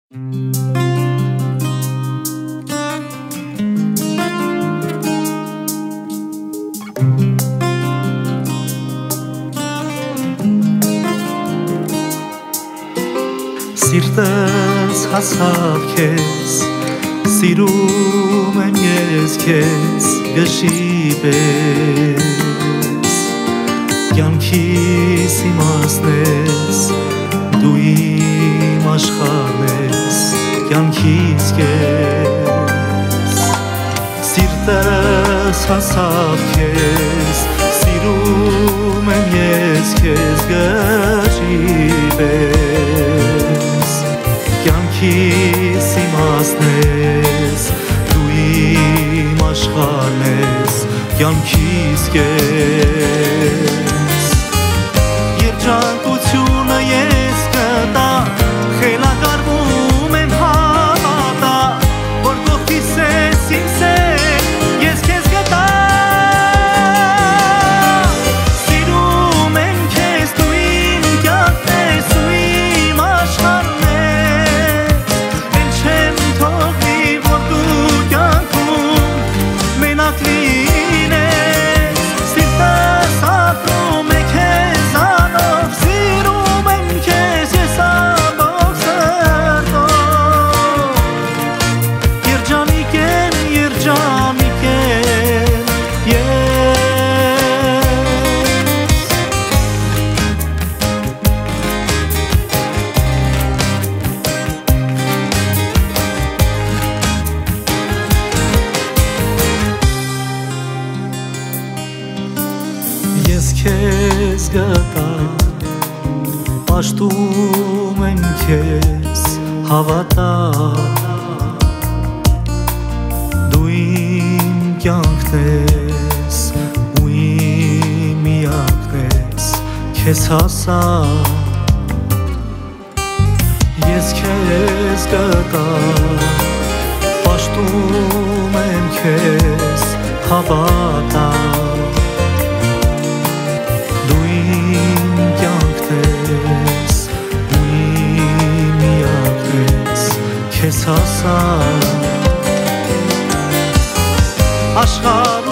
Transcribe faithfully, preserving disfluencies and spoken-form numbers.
Սիրտս հասավ քեզ, սիրում եմ ես քեզ գշի պես, կյանքիս իմաստն ես, դու իմ աշխարհն ես, կյանքիս կես, սիրտս հասավ քեզ, սիրում եմ ես քեզ գշի պես, կյանքիս իմաստն ես, դու իմ աշխարհն ես, կյանքիս կես, երջանկությունը ես կտա, խելագարվում եմ հավատա, որ կողքիս ես իմ սեր, ես քեզ գտա, սիրում եմ քեզ, դու իմ կյանքն ես, ու իմ աշխարհն ես, էլ չեմ թողնի, որ դու կյանքում մենակ լինես, սիրտս ապրում է քեզանով, սիրում եմ քեզ ես ամբողջ սրտով, երջանիկ եմ, երջանիկ եմ ես քեզ գտա, պաշտում եմ քեզ հավատա, դու իմ կյանքն ես, ու իմ միակն ես, քեզ հասա, ես քեզ գտա, պաշտում եմ քեզ հավատա, դու իմ կյանքն ես, ու իմ միակն ես, քեզ հասա, աշխարհ